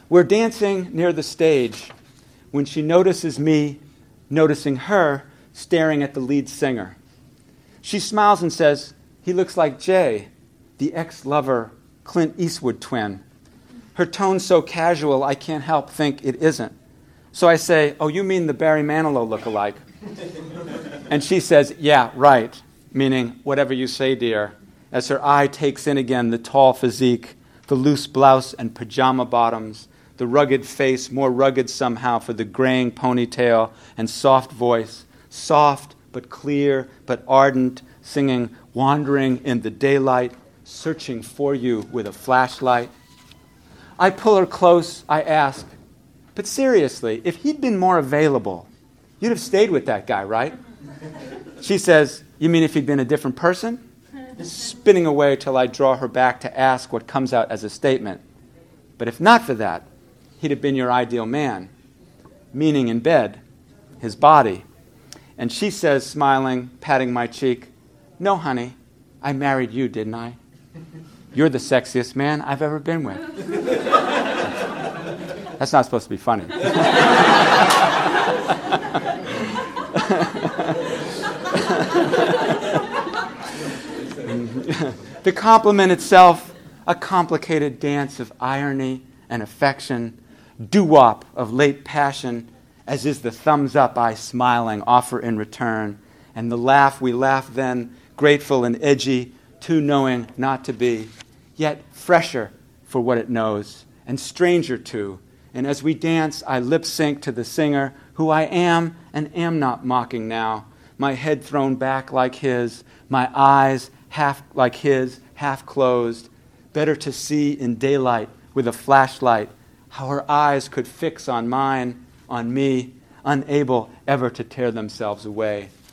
We're dancing near the stage when she notices me, noticing her, staring at the lead singer. She smiles and says, "He looks like Jay, the ex-lover Clint Eastwood twin." Her tone's so casual, I can't help think it isn't. So I say, "Oh, you mean the Barry Manilow look-alike?" And she says, "Yeah, right," meaning, "Whatever you say, dear," as her eye takes in again the tall physique, the loose blouse and pajama bottoms, the rugged face, more rugged somehow for the graying ponytail and soft voice, soft but clear but ardent, singing, "Wandering in the daylight, searching for you with a flashlight." I pull her close, I ask, "But seriously, if he'd been more available, you'd have stayed with that guy, right?" She says, "You mean if he'd been a different person?" Spinning away till I draw her back to ask what comes out as a statement. "But if not for that, he'd have been your ideal man," meaning in bed, his body. And she says, smiling, patting my cheek, "No, honey, I married you, didn't I? You're the sexiest man I've ever been with." That's not supposed to be funny. The compliment itself, a complicated dance of irony and affection, doo-wop of late passion, as is the thumbs up I smiling offer in return, and the laugh we laugh then, grateful and edgy, too knowing not to be, yet fresher for what it knows, and stranger too. And as we dance, I lip sync to the singer, who I am and am not mocking now, my head thrown back like his, my eyes half like his, half closed, better to see in daylight with a flashlight how her eyes could fix on mine, on me, unable ever to tear themselves away.